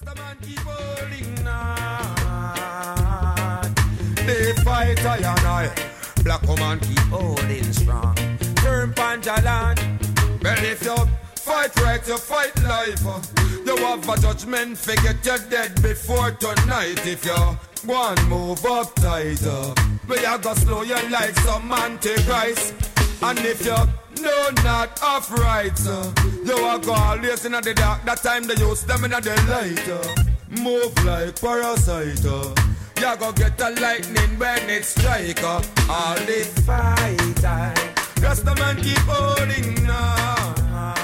Rasta man keep holding on. They fight I and I. Black woman keep holding strong. Firm panjalan. Well, if you fight right, you fight life. You have a judgment, forget you're dead before tonight. If you go and move up tighter, but you go slow your life, some antichrist. And if you know not off right, you are go always in the dark. That time they use them in the light. Move like parasite. You go get a lightning when it strike. All the fight, just the man keep holding on.